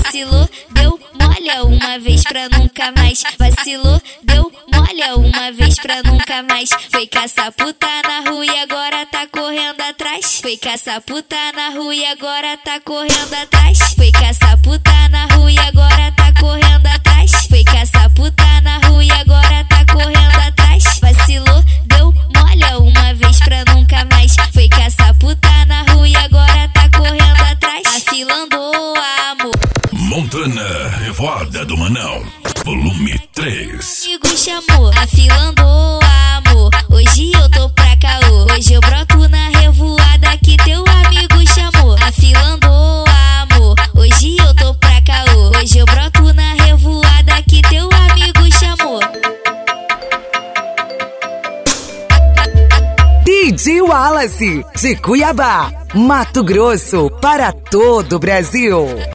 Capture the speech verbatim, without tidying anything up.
Vacilou, deu molha uma vez pra nunca mais. Vacilou, deu molha uma vez pra nunca mais. Foi caçar puta na rua e agora tá correndo atrás. Foi caçar puta na rua e agora tá correndo atrás. Foi caçar puta na rua e agora tá correndo atrás. Foi caçar puta na rua e agora tá correndo atrás. Vacilou, deu molha uma vez pra nunca mais. Foi caçar puta na rua e agora tá correndo atrás. Afilando amor. Montana, Revoada do Manão, volume três. Amigo chamou, afilando amor. Hoje eu tô pra caô. Hoje eu broto na revoada que teu amigo chamou. Afilando amor. Hoje eu tô pra caô. Hoje eu broto na revoada que teu amigo chamou. D J Wallace, de Cuiabá, Mato Grosso, para todo o Brasil.